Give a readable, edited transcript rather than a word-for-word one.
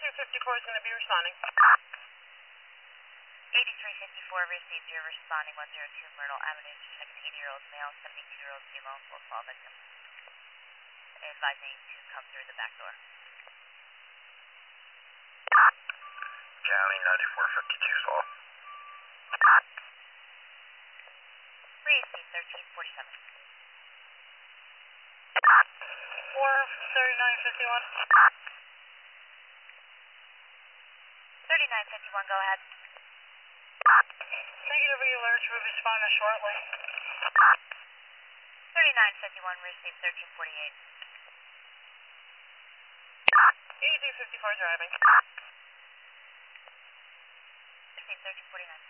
8354 is going to be responding. 8354 received. You're responding 102 Myrtle Avenue to check an 80-year-old male, 72-year-old female, full fall victim. Advising to come through the back door. County 9452 fall. Received 1347. 43951. 3951, go ahead. Negative alerts will be responding shortly. 3951 received 1348. 8354 driving. Received 1349.